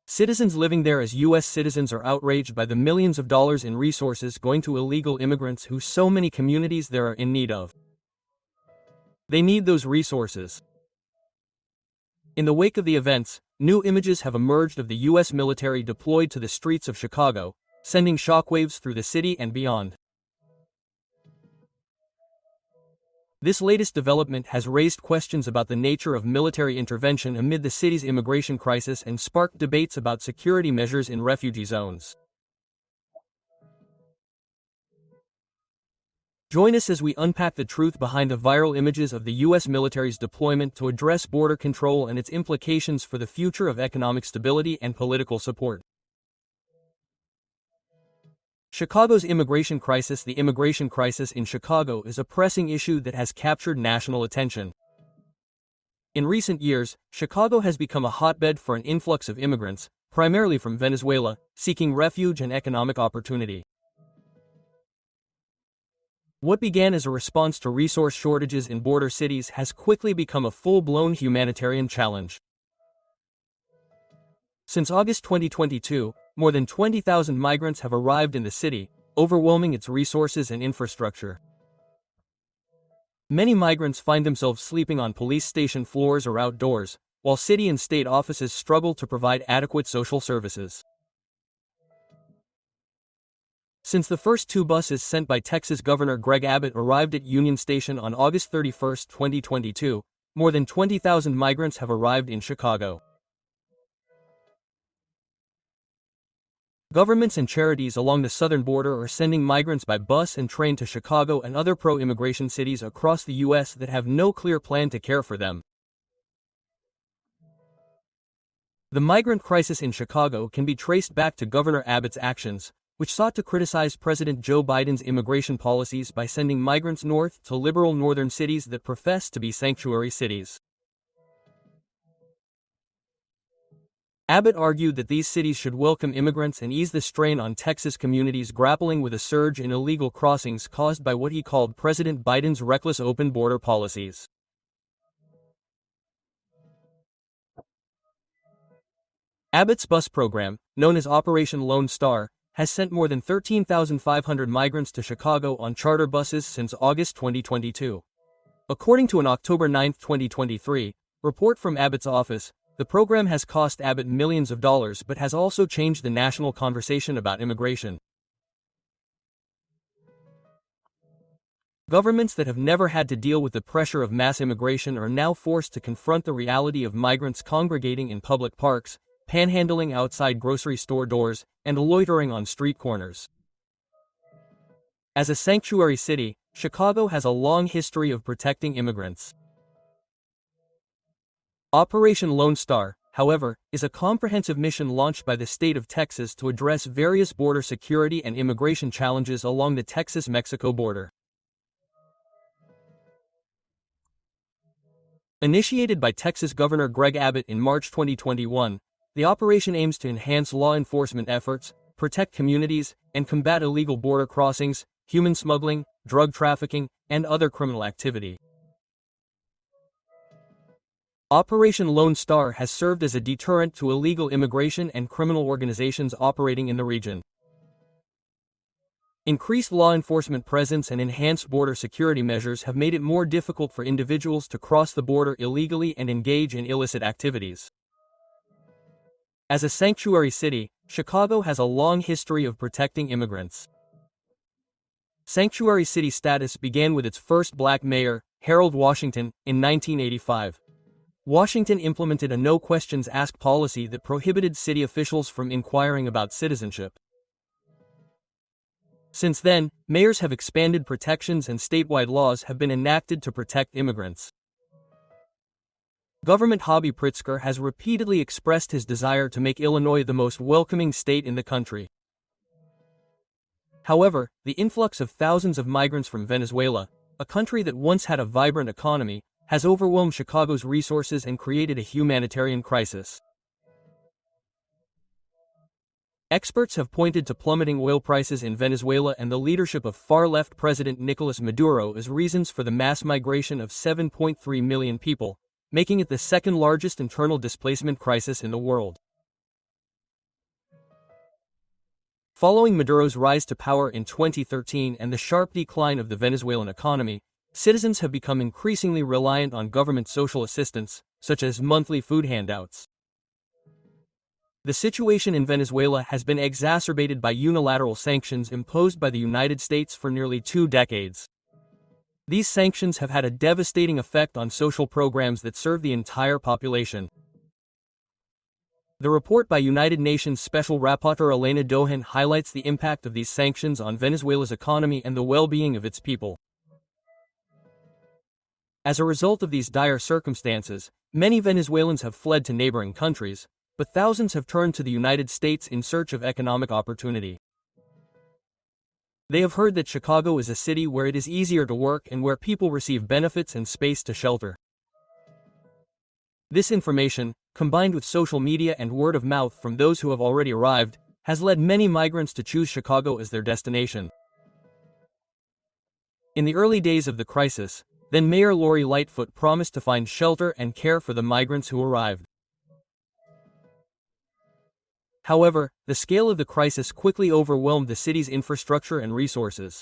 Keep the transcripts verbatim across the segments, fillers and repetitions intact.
Citizens living there as U S citizens are outraged by the millions of dollars in resources going to illegal immigrants who so many communities there are in need of. They need those resources. In the wake of the events, new images have emerged of the U S military deployed to the streets of Chicago, sending shockwaves through the city and beyond. This latest development has raised questions about the nature of military intervention amid the city's immigration crisis and sparked debates about security measures in refugee zones. Join us as we unpack the truth behind the viral images of the U S military's deployment to address border control and its implications for the future of economic stability and political support. Chicago's immigration crisis. The immigration crisis in Chicago is a pressing issue that has captured national attention. In recent years, Chicago has become a hotbed for an influx of immigrants, primarily from Venezuela, seeking refuge and economic opportunity. What began as a response to resource shortages in border cities has quickly become a full-blown humanitarian challenge. Since August twenty twenty-two, more than twenty thousand migrants have arrived in the city, overwhelming its resources and infrastructure. Many migrants find themselves sleeping on police station floors or outdoors, while city and state offices struggle to provide adequate social services. Since the first two buses sent by Texas Governor Greg Abbott arrived at Union Station on August thirty-first, twenty twenty-two, more than twenty thousand migrants have arrived in Chicago. Governments and charities along the southern border are sending migrants by bus and train to Chicago and other pro-immigration cities across the U S that have no clear plan to care for them. The migrant crisis in Chicago can be traced back to Governor Abbott's actions, which sought to criticize President Joe Biden's immigration policies by sending migrants north to liberal northern cities that profess to be sanctuary cities. Abbott argued that these cities should welcome immigrants and ease the strain on Texas communities grappling with a surge in illegal crossings caused by what he called President Biden's reckless open border policies. Abbott's bus program, known as Operation Lone Star, has sent more than thirteen thousand five hundred migrants to Chicago on charter buses since August twenty twenty-two. According to an October ninth, twenty twenty-three, report from Abbott's office, the program has cost Abbott millions of dollars but has also changed the national conversation about immigration. Governments that have never had to deal with the pressure of mass immigration are now forced to confront the reality of migrants congregating in public parks, panhandling outside grocery store doors, and loitering on street corners. As a sanctuary city, Chicago has a long history of protecting immigrants. Operation Lone Star, however, is a comprehensive mission launched by the state of Texas to address various border security and immigration challenges along the Texas-Mexico border. Initiated by Texas Governor Greg Abbott in March twenty twenty-one, the operation aims to enhance law enforcement efforts, protect communities, and combat illegal border crossings, human smuggling, drug trafficking, and other criminal activity. Operation Lone Star has served as a deterrent to illegal immigration and criminal organizations operating in the region. Increased law enforcement presence and enhanced border security measures have made it more difficult for individuals to cross the border illegally and engage in illicit activities. As a sanctuary city, Chicago has a long history of protecting immigrants. Sanctuary city status began with its first black mayor, Harold Washington, in nineteen eighty-five. Washington implemented a no-questions-asked policy that prohibited city officials from inquiring about citizenship. Since then, mayors have expanded protections and statewide laws have been enacted to protect immigrants. Government Hobby Pritzker has repeatedly expressed his desire to make Illinois the most welcoming state in the country. However, the influx of thousands of migrants from Venezuela, a country that once had a vibrant economy, has overwhelmed Chicago's resources and created a humanitarian crisis. Experts have pointed to plummeting oil prices in Venezuela and the leadership of far-left President Nicolas Maduro as reasons for the mass migration of seven point three million people, making it the second-largest internal displacement crisis in the world. Following Maduro's rise to power in twenty thirteen and the sharp decline of the Venezuelan economy, citizens have become increasingly reliant on government social assistance, such as monthly food handouts. The situation in Venezuela has been exacerbated by unilateral sanctions imposed by the United States for nearly two decades. These sanctions have had a devastating effect on social programs that serve the entire population. The report by United Nations Special Rapporteur Elena Dohan highlights the impact of these sanctions on Venezuela's economy and the well-being of its people. As a result of these dire circumstances, many Venezuelans have fled to neighboring countries, but thousands have turned to the United States in search of economic opportunity. They have heard that Chicago is a city where it is easier to work and where people receive benefits and space to shelter. This information, combined with social media and word of mouth from those who have already arrived, has led many migrants to choose Chicago as their destination. In the early days of the crisis, then Mayor Lori Lightfoot promised to find shelter and care for the migrants who arrived. However, the scale of the crisis quickly overwhelmed the city's infrastructure and resources.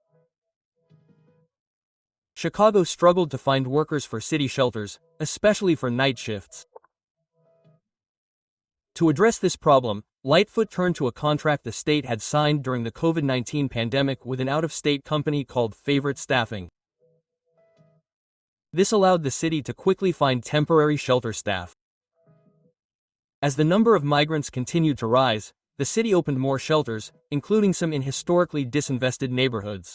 Chicago struggled to find workers for city shelters, especially for night shifts. To address this problem, Lightfoot turned to a contract the state had signed during the COVID nineteen pandemic with an out-of-state company called Favorite Staffing. This allowed the city to quickly find temporary shelter staff. As the number of migrants continued to rise, the city opened more shelters, including some in historically disinvested neighborhoods.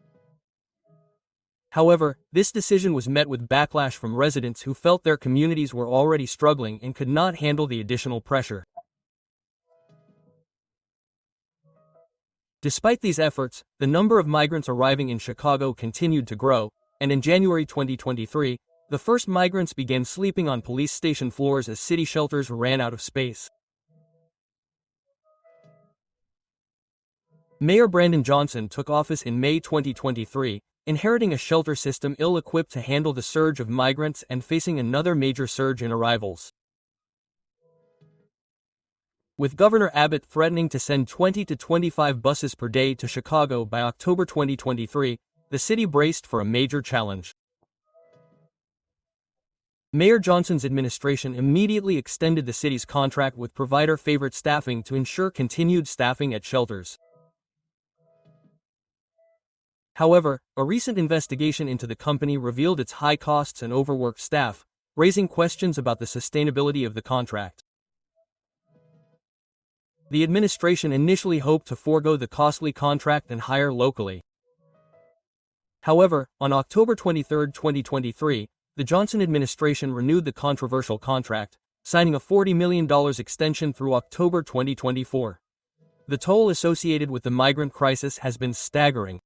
However, this decision was met with backlash from residents who felt their communities were already struggling and could not handle the additional pressure. Despite these efforts, the number of migrants arriving in Chicago continued to grow, and in January twenty twenty-three, the first migrants began sleeping on police station floors as city shelters ran out of space. Mayor Brandon Johnson took office in May twenty twenty-three, inheriting a shelter system ill-equipped to handle the surge of migrants and facing another major surge in arrivals. With Governor Abbott threatening to send twenty to twenty-five buses per day to Chicago by October twenty twenty-three, the city braced for a major challenge. Mayor Johnson's administration immediately extended the city's contract with provider Favorite Staffing to ensure continued staffing at shelters. However, a recent investigation into the company revealed its high costs and overworked staff, raising questions about the sustainability of the contract. The administration initially hoped to forego the costly contract and hire locally. However, on October twenty-third, twenty twenty-three, the Johnson administration renewed the controversial contract, signing a forty million dollars extension through October twenty twenty-four. The toll associated with the migrant crisis has been staggering.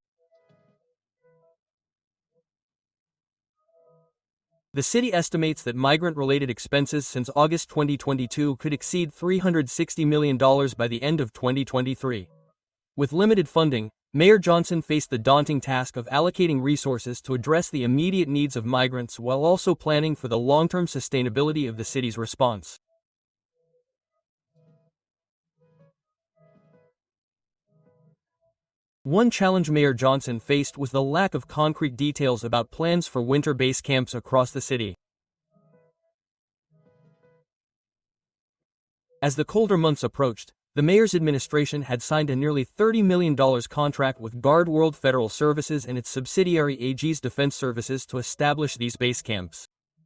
The city estimates that migrant-related expenses since August twenty twenty-two could exceed three hundred sixty million dollars by the end of twenty twenty-three. With limited funding, Mayor Johnson faced the daunting task of allocating resources to address the immediate needs of migrants while also planning for the long-term sustainability of the city's response. One challenge Mayor Johnson faced was the lack of concrete details about plans for winter base camps across the city. As the colder months approached, the mayor's administration had signed a nearly thirty million dollars contract with Guard World Federal Services and its subsidiary Aegis Defense Services to establish these base camps.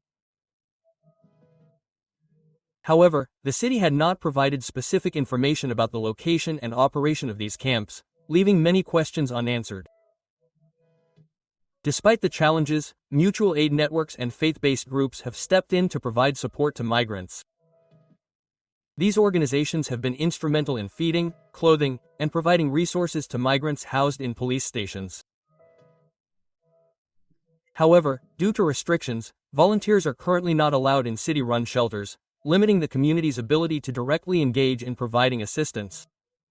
However, the city had not provided specific information about the location and operation of these camps, leaving many questions unanswered. Despite the challenges, mutual aid networks and faith-based groups have stepped in to provide support to migrants. These organizations have been instrumental in feeding, clothing, and providing resources to migrants housed in police stations. However, due to restrictions, volunteers are currently not allowed in city-run shelters, limiting the community's ability to directly engage in providing assistance.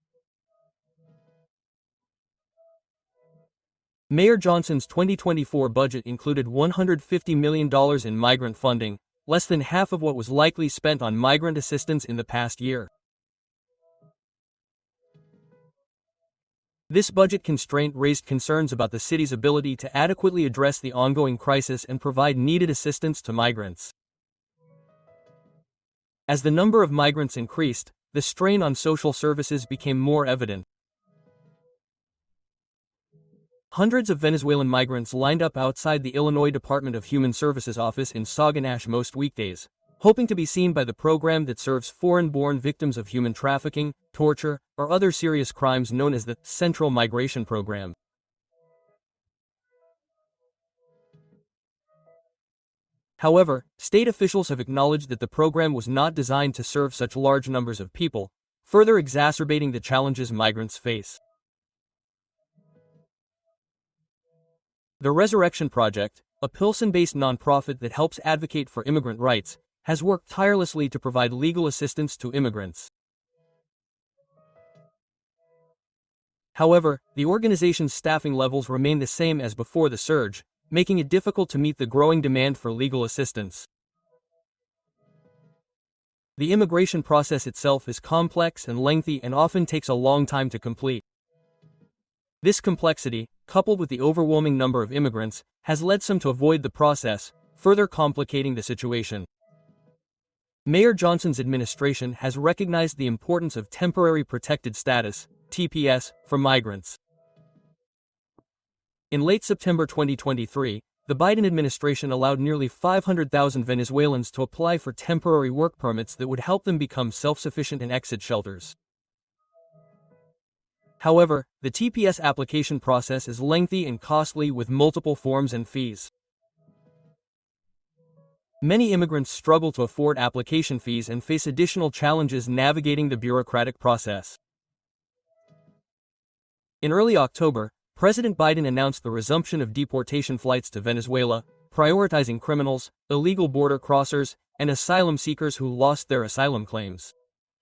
Mayor Johnson's twenty twenty-four budget included one hundred fifty million dollars in migrant funding, less than half of what was likely spent on migrant assistance in the past year. This budget constraint raised concerns about the city's ability to adequately address the ongoing crisis and provide needed assistance to migrants. As the number of migrants increased, the strain on social services became more evident. Hundreds of Venezuelan migrants lined up outside the Illinois Department of Human Services office in Saguenay most weekdays, hoping to be seen by the program that serves foreign-born victims of human trafficking, torture, or other serious crimes known as the Central Migration Program. However, state officials have acknowledged that the program was not designed to serve such large numbers of people, further exacerbating the challenges migrants face. The Resurrection Project, a Pilsen-based nonprofit that helps advocate for immigrant rights, has worked tirelessly to provide legal assistance to immigrants. However, the organization's staffing levels remain the same as before the surge, making it difficult to meet the growing demand for legal assistance. The immigration process itself is complex and lengthy and often takes a long time to complete. This complexity, coupled with the overwhelming number of immigrants, has led some to avoid the process, further complicating the situation. Mayor Johnson's administration has recognized the importance of temporary protected status, T P S, for migrants. In late September twenty twenty-three, the Biden administration allowed nearly five hundred thousand Venezuelans to apply for temporary work permits that would help them become self-sufficient in exit shelters. However, the T P S application process is lengthy and costly with multiple forms and fees. Many immigrants struggle to afford application fees and face additional challenges navigating the bureaucratic process. In early October, President Biden announced the resumption of deportation flights to Venezuela, prioritizing criminals, illegal border crossers, and asylum seekers who lost their asylum claims.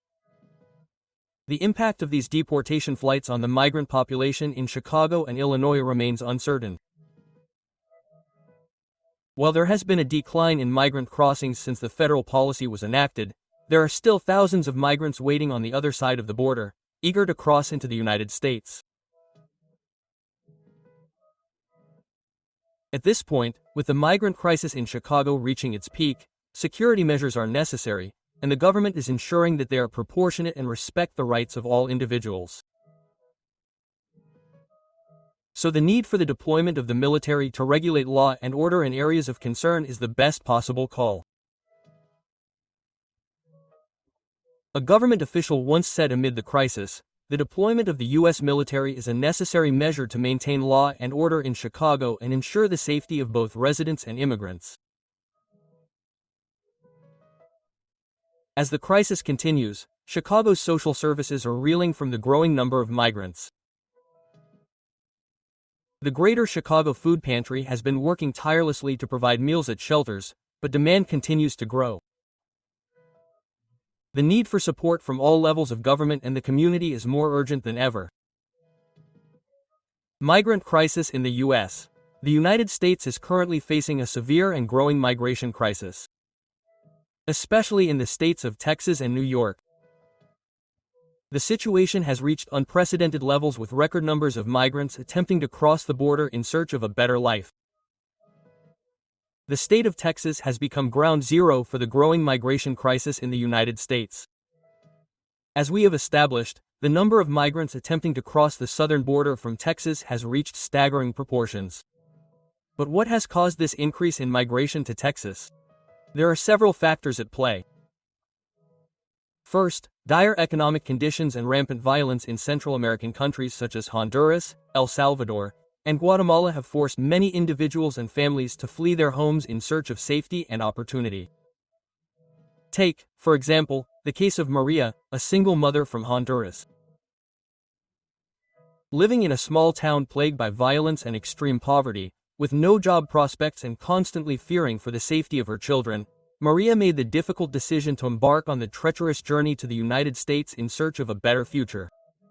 The impact of these deportation flights on the migrant population in Chicago and Illinois remains uncertain. While there has been a decline in migrant crossings since the federal policy was enacted, there are still thousands of migrants waiting on the other side of the border, eager to cross into the United States. At this point, with the migrant crisis in Chicago reaching its peak, security measures are necessary, and the government is ensuring that they are proportionate and respect the rights of all individuals. So the need for the deployment of the military to regulate law and order in areas of concern is the best possible call. A government official once said amid the crisis, the deployment of the U S military is a necessary measure to maintain law and order in Chicago and ensure the safety of both residents and immigrants. As the crisis continues, Chicago's social services are reeling from the growing number of migrants. The Greater Chicago Food Pantry has been working tirelessly to provide meals at shelters, but demand continues to grow. The need for support from all levels of government and the community is more urgent than ever. Migrant crisis in the U S The United States is currently facing a severe and growing migration crisis, especially in the states of Texas and New York. The situation has reached unprecedented levels with record numbers of migrants attempting to cross the border in search of a better life. The state of Texas has become ground zero for the growing migration crisis in the United States. As we have established, the number of migrants attempting to cross the southern border from Texas has reached staggering proportions. But what has caused this increase in migration to Texas? There are several factors at play. First, dire economic conditions and rampant violence in Central American countries such as Honduras, El Salvador, and Guatemala have forced many individuals and families to flee their homes in search of safety and opportunity. Take, for example, the case of Maria, a single mother from Honduras. Living in a small town plagued by violence and extreme poverty, with no job prospects and constantly fearing for the safety of her children, Maria made the difficult decision to embark on the treacherous journey to the United States in search of a better future.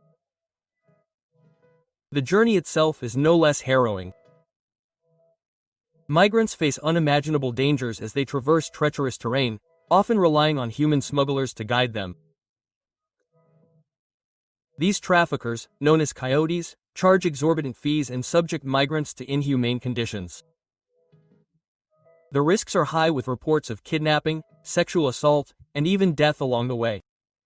The journey itself is no less harrowing. Migrants face unimaginable dangers as they traverse treacherous terrain, often relying on human smugglers to guide them. These traffickers, known as coyotes, charge exorbitant fees and subject migrants to inhumane conditions. The risks are high, with reports of kidnapping, sexual assault, and even death along the way.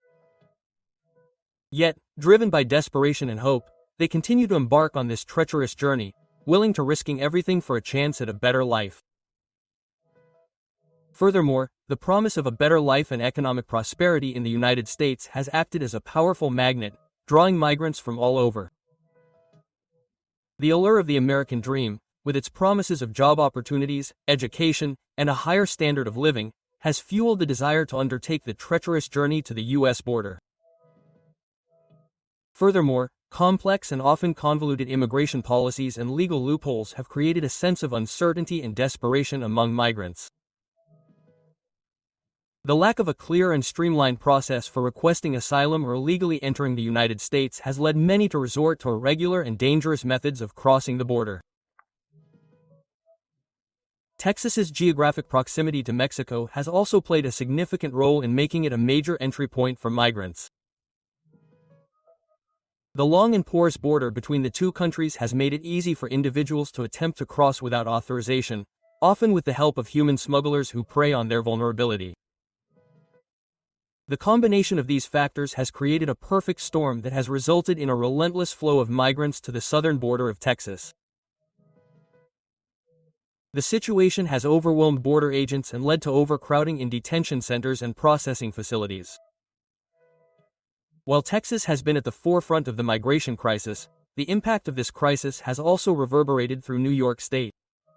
Yet, driven by desperation and hope, they continue to embark on this treacherous journey, willing to risking everything for a chance at a better life. Furthermore, the promise of a better life and economic prosperity in the United States has acted as a powerful magnet, drawing migrants from all over. The allure of the American dream, with its promises of job opportunities, education, and a higher standard of living, has fueled the desire to undertake the treacherous journey to the U S border. Furthermore, complex and often convoluted immigration policies and legal loopholes have created a sense of uncertainty and desperation among migrants. The lack of a clear and streamlined process for requesting asylum or legally entering the United States has led many to resort to irregular and dangerous methods of crossing the border. Texas's geographic proximity to Mexico has also played a significant role in making it a major entry point for migrants. The long and porous border between the two countries has made it easy for individuals to attempt to cross without authorization, often with the help of human smugglers who prey on their vulnerability. The combination of these factors has created a perfect storm that has resulted in a relentless flow of migrants to the southern border of Texas. The situation has overwhelmed border agents and led to overcrowding in detention centers and processing facilities. While Texas has been at the forefront of the migration crisis, the impact of this crisis has also reverberated through New York State.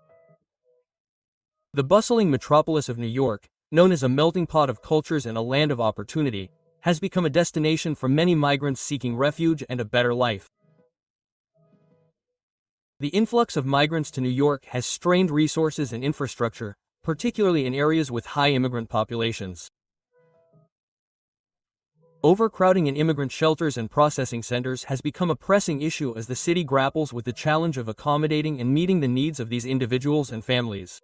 The bustling metropolis of New York, known as a melting pot of cultures and a land of opportunity, has become a destination for many migrants seeking refuge and a better life. The influx of migrants to New York has strained resources and infrastructure, particularly in areas with high immigrant populations. Overcrowding in immigrant shelters and processing centers has become a pressing issue as the city grapples with the challenge of accommodating and meeting the needs of these individuals and families.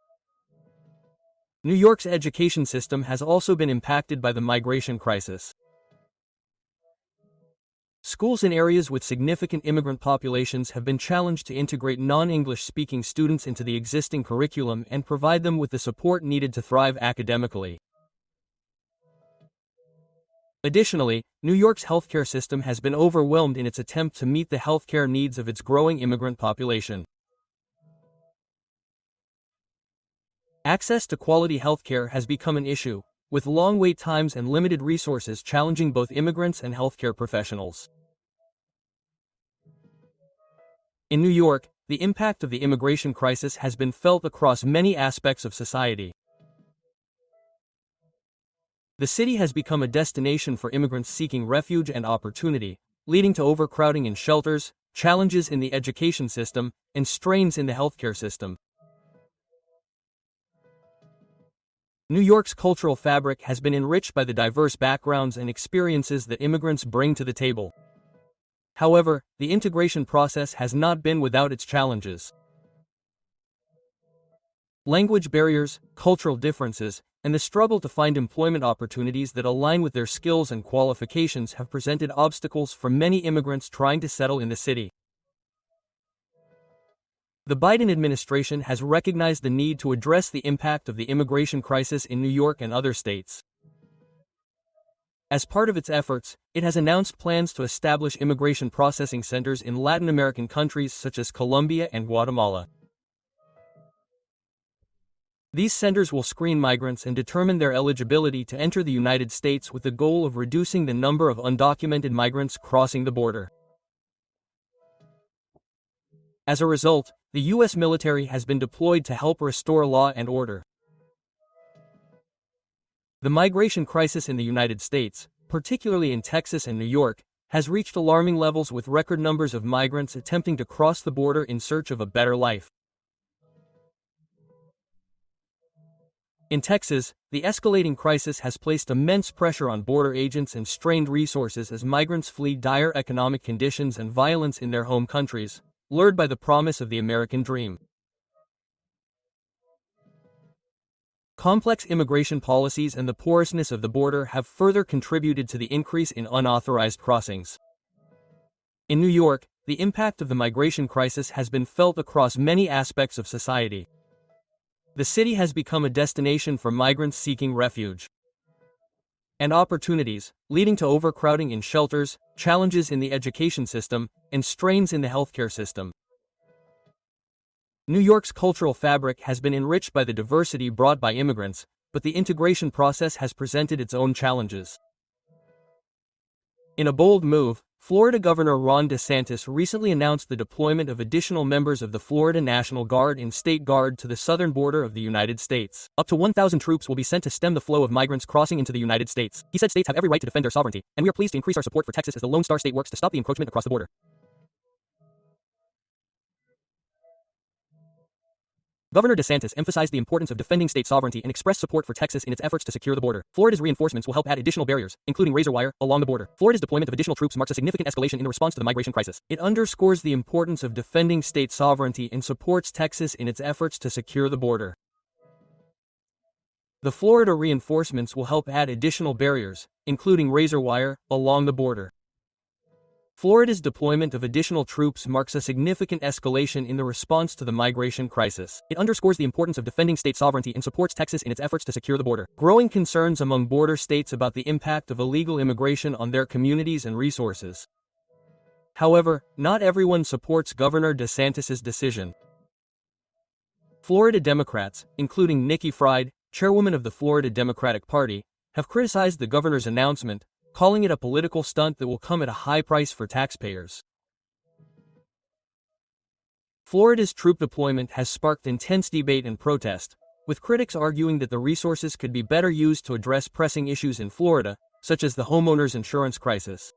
New York's education system has also been impacted by the migration crisis. Schools in areas with significant immigrant populations have been challenged to integrate non-English speaking students into the existing curriculum and provide them with the support needed to thrive academically. Additionally, New York's healthcare system has been overwhelmed in its attempt to meet the healthcare needs of its growing immigrant population. Access to quality healthcare has become an issue, with long wait times and limited resources challenging both immigrants and healthcare professionals. In New York, the impact of the immigration crisis has been felt across many aspects of society. The city has become a destination for immigrants seeking refuge and opportunity, leading to overcrowding in shelters, challenges in the education system, and strains in the healthcare system. New York's cultural fabric has been enriched by the diverse backgrounds and experiences that immigrants bring to the table. However, the integration process has not been without its challenges. Language barriers, cultural differences, and the struggle to find employment opportunities that align with their skills and qualifications have presented obstacles for many immigrants trying to settle in the city. The Biden administration has recognized the need to address the impact of the immigration crisis in New York and other states. As part of its efforts, it has announced plans to establish immigration processing centers in Latin American countries such as Colombia and Guatemala. These centers will screen migrants and determine their eligibility to enter the United States with the goal of reducing the number of undocumented migrants crossing the border. As a result, the U S military has been deployed to help restore law and order. The migration crisis in the United States, particularly in Texas and New York, has reached alarming levels with record numbers of migrants attempting to cross the border in search of a better life. In Texas, the escalating crisis has placed immense pressure on border agents and strained resources as migrants flee dire economic conditions and violence in their home countries, lured by the promise of the American dream. Complex immigration policies and the porousness of the border have further contributed to the increase in unauthorized crossings. In New York, the impact of the migration crisis has been felt across many aspects of society. The city has become a destination for migrants seeking refuge and opportunities, leading to overcrowding in shelters, challenges in the education system, and strains in the healthcare system. New York's cultural fabric has been enriched by the diversity brought by immigrants, but the integration process has presented its own challenges. In a bold move, Florida Governor Ron DeSantis recently announced the deployment of additional members of the Florida National Guard and State Guard to the southern border of the United States. Up to one thousand troops will be sent to stem the flow of migrants crossing into the United States. He said states have every right to defend their sovereignty, and we are pleased to increase our support for Texas as the Lone Star State works to stop the encroachment across the border. Governor DeSantis emphasized the importance of defending state sovereignty and expressed support for Texas in its efforts to secure the border. Florida's reinforcements will help add additional barriers, including razor wire, along the border. Florida's deployment of additional troops marks a significant escalation in the response to the migration crisis. It underscores the importance of defending state sovereignty and supports Texas in its efforts to secure the border. The Florida reinforcements will help add additional barriers, including razor wire, along the border. Florida's deployment of additional troops marks a significant escalation in the response to the migration crisis. It underscores the importance of defending state sovereignty and supports Texas in its efforts to secure the border. Growing concerns among border states about the impact of illegal immigration on their communities and resources. However, not everyone supports Governor DeSantis' decision. Florida Democrats, including Nikki Fried, chairwoman of the Florida Democratic Party, have criticized the governor's announcement, calling it a political stunt that will come at a high price for taxpayers. Florida's troop deployment has sparked intense debate and protest, with critics arguing that the resources could be better used to address pressing issues in Florida, such as the homeowners' insurance crisis.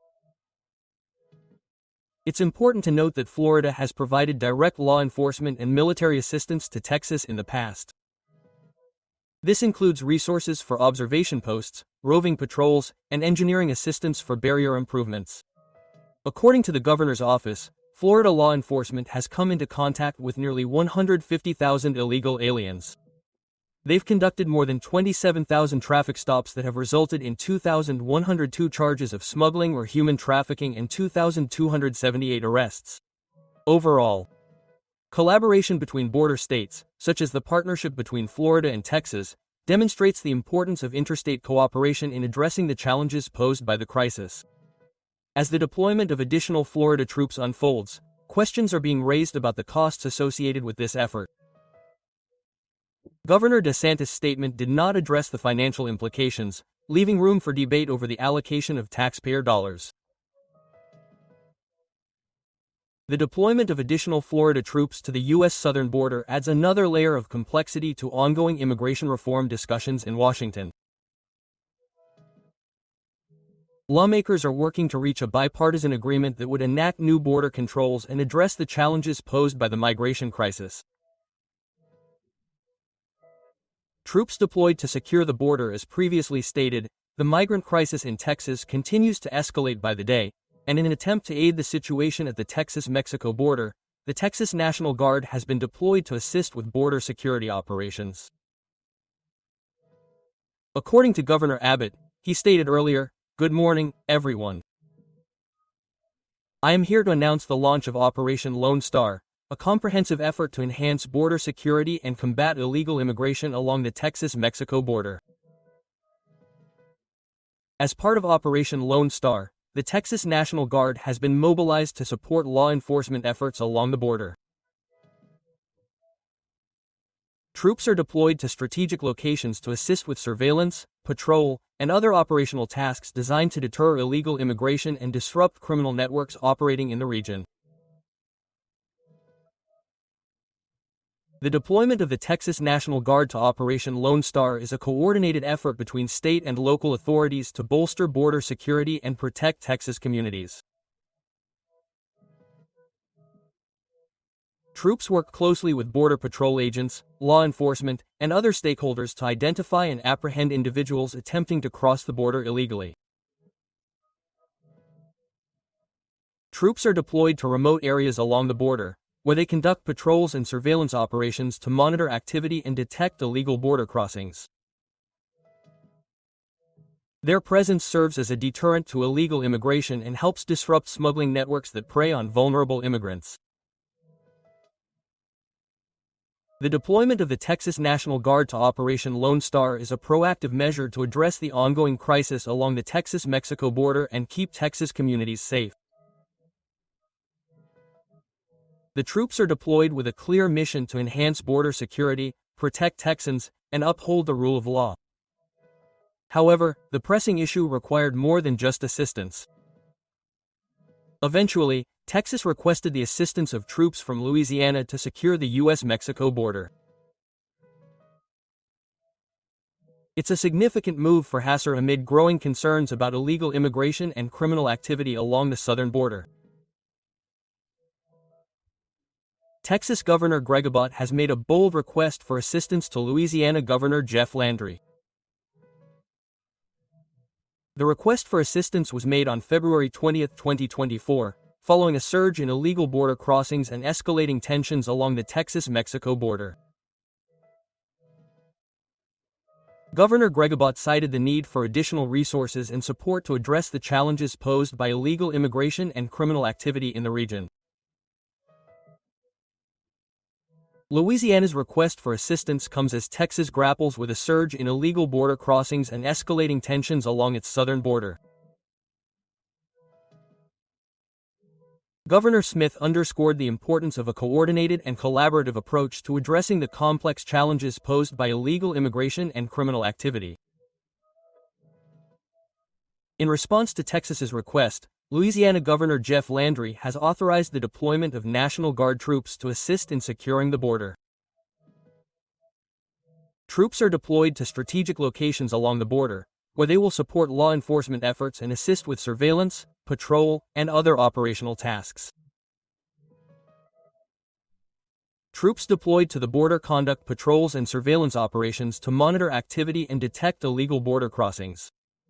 It's important to note that Florida has provided direct law enforcement and military assistance to Texas in the past. This includes resources for observation posts, roving patrols, and engineering assistance for barrier improvements. According to the governor's office, Florida law enforcement has come into contact with nearly one hundred fifty thousand illegal aliens. They've conducted more than twenty-seven thousand traffic stops that have resulted in two thousand one hundred two charges of smuggling or human trafficking and two thousand two hundred seventy-eight arrests. Overall, collaboration between border states, such as the partnership between Florida and Texas, demonstrates the importance of interstate cooperation in addressing the challenges posed by the crisis. As the deployment of additional Florida troops unfolds, questions are being raised about the costs associated with this effort. Governor DeSantis' statement did not address the financial implications, leaving room for debate over the allocation of taxpayer dollars. The deployment of additional Florida troops to the U S southern border adds another layer of complexity to ongoing immigration reform discussions in Washington. Lawmakers are working to reach a bipartisan agreement that would enact new border controls and address the challenges posed by the migration crisis. Troops deployed to secure the border. As previously stated, the migrant crisis in Texas continues to escalate by the day, and in an attempt to aid the situation at the Texas-Mexico border, the Texas National Guard has been deployed to assist with border security operations. According to Governor Abbott, he stated earlier, "Good morning, everyone. I am here to announce the launch of Operation Lone Star, a comprehensive effort to enhance border security and combat illegal immigration along the Texas-Mexico border." As part of Operation Lone Star, the Texas National Guard has been mobilized to support law enforcement efforts along the border. Troops are deployed to strategic locations to assist with surveillance, patrol, and other operational tasks designed to deter illegal immigration and disrupt criminal networks operating in the region. The deployment of the Texas National Guard to Operation Lone Star is a coordinated effort between state and local authorities to bolster border security and protect Texas communities. Troops work closely with Border Patrol agents, law enforcement, and other stakeholders to identify and apprehend individuals attempting to cross the border illegally. Troops are deployed to remote areas along the border, where they conduct patrols and surveillance operations to monitor activity and detect illegal border crossings. Their presence serves as a deterrent to illegal immigration and helps disrupt smuggling networks that prey on vulnerable immigrants. The deployment of the Texas National Guard to Operation Lone Star is a proactive measure to address the ongoing crisis along the Texas-Mexico border and keep Texas communities safe. The troops are deployed with a clear mission to enhance border security, protect Texans, and uphold the rule of law. However, the pressing issue required more than just assistance. Eventually, Texas requested the assistance of troops from Louisiana to secure the U S Mexico border. It's a significant move for Hasser amid growing concerns about illegal immigration and criminal activity along the southern border. Texas Governor Greg Abbott has made a bold request for assistance to Louisiana Governor Jeff Landry. The request for assistance was made on February twentieth, twenty twenty-four, following a surge in illegal border crossings and escalating tensions along the Texas-Mexico border. Governor Greg Abbott cited the need for additional resources and support to address the challenges posed by illegal immigration and criminal activity in the region. Louisiana's request for assistance comes as Texas grapples with a surge in illegal border crossings and escalating tensions along its southern border. Governor Smith underscored the importance of a coordinated and collaborative approach to addressing the complex challenges posed by illegal immigration and criminal activity. In response to Texas's request, Louisiana Governor Jeff Landry has authorized the deployment of National Guard troops to assist in securing the border. Troops are deployed to strategic locations along the border, where they will support law enforcement efforts and assist with surveillance, patrol, and other operational tasks. Troops deployed to the border conduct patrols and surveillance operations to monitor activity and detect illegal border crossings.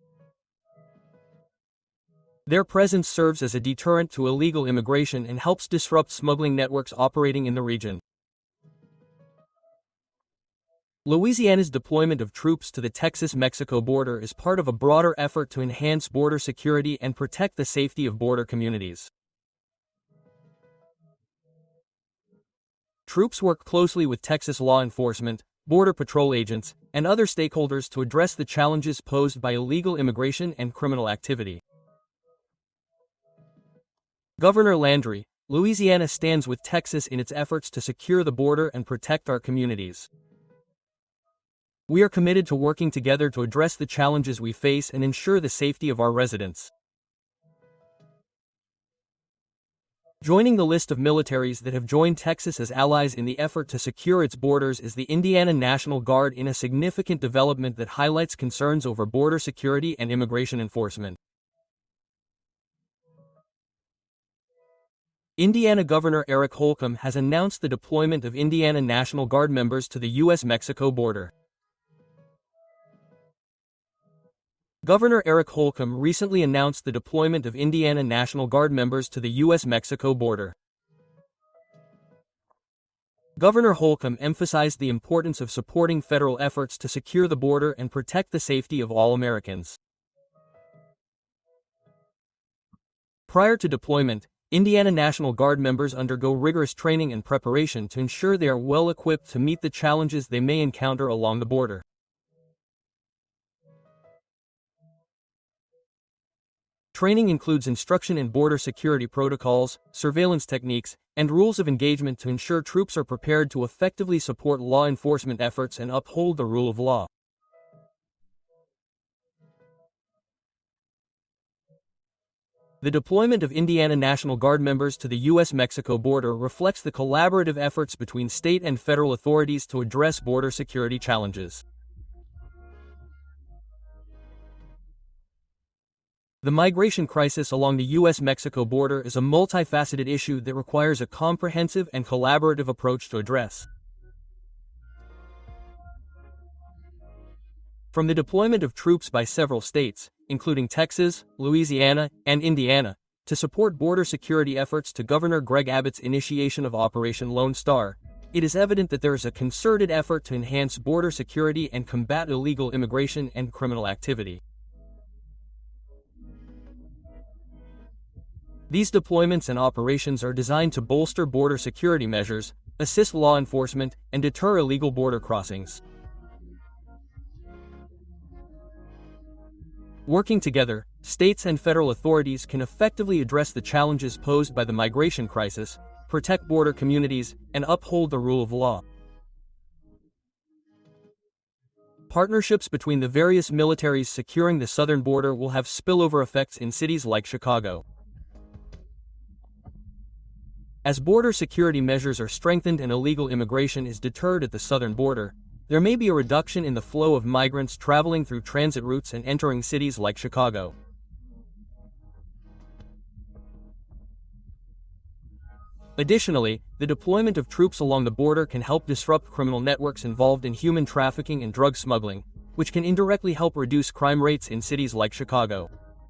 Their presence serves as a deterrent to illegal immigration and helps disrupt smuggling networks operating in the region. Louisiana's deployment of troops to the Texas-Mexico border is part of a broader effort to enhance border security and protect the safety of border communities. Troops work closely with Texas law enforcement, border patrol agents, and other stakeholders to address the challenges posed by illegal immigration and criminal activity. Governor Landry, Louisiana stands with Texas in its efforts to secure the border and protect our communities. We are committed to working together to address the challenges we face and ensure the safety of our residents. Joining the list of militaries that have joined Texas as allies in the effort to secure its borders is the Indiana National Guard, in a significant development that highlights concerns over border security and immigration enforcement. Indiana Governor Eric Holcomb has announced the deployment of Indiana National Guard members to the U S Mexico border. Governor Eric Holcomb recently announced the deployment of Indiana National Guard members to the U S Mexico border. Governor Holcomb emphasized the importance of supporting federal efforts to secure the border and protect the safety of all Americans. Prior to deployment, Indiana National Guard members undergo rigorous training and preparation to ensure they are well equipped to meet the challenges they may encounter along the border. Training includes instruction in border security protocols, surveillance techniques, and rules of engagement to ensure troops are prepared to effectively support law enforcement efforts and uphold the rule of law. The deployment of Indiana National Guard members to the U S Mexico border reflects the collaborative efforts between state and federal authorities to address border security challenges. The migration crisis along the U S Mexico border is a multifaceted issue that requires a comprehensive and collaborative approach to address. From the deployment of troops by several states, including Texas, Louisiana, and Indiana, to support border security efforts to Governor Greg Abbott's initiation of Operation Lone Star, it is evident that there is a concerted effort to enhance border security and combat illegal immigration and criminal activity. These deployments and operations are designed to bolster border security measures, assist law enforcement, and deter illegal border crossings. Working together, states and federal authorities can effectively address the challenges posed by the migration crisis, protect border communities, and uphold the rule of law. Partnerships between the various militaries securing the southern border will have spillover effects in cities like Chicago. As border security measures are strengthened and illegal immigration is deterred at the southern border, there may be a reduction in the flow of migrants traveling through transit routes and entering cities like Chicago. Additionally, the deployment of troops along the border can help disrupt criminal networks involved in human trafficking and drug smuggling, which can indirectly help reduce crime rates in cities like Chicago.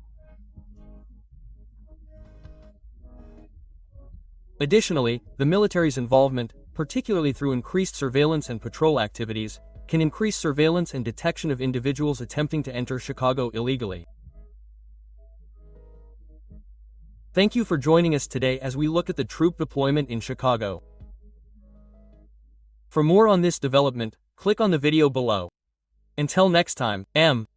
Additionally, the military's involvement, particularly through increased surveillance and patrol activities, can increase surveillance and detection of individuals attempting to enter Chicago illegally. Thank you for joining us today as we look at the troop deployment in Chicago. For more on this development, click on the video below. Until next time, M.